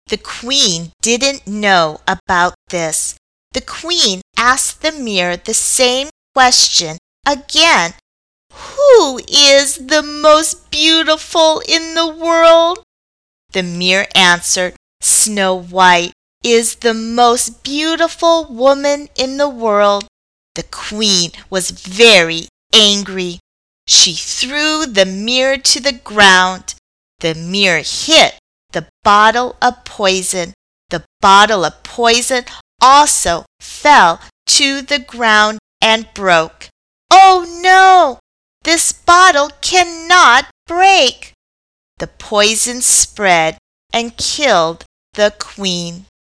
The queen didn't know about this. The queen asked the mirror the same question again. "Who is the most beautiful in the world?" The mirror answered, "Snow White is the most beautiful woman in the world." The queen was very angry. She threw the mirror to the ground. The mirror hit the bottle of poison. The bottle of poison also fell to the ground and broke. "Oh no! This bottle cannot break." The poison spread and killed the queen.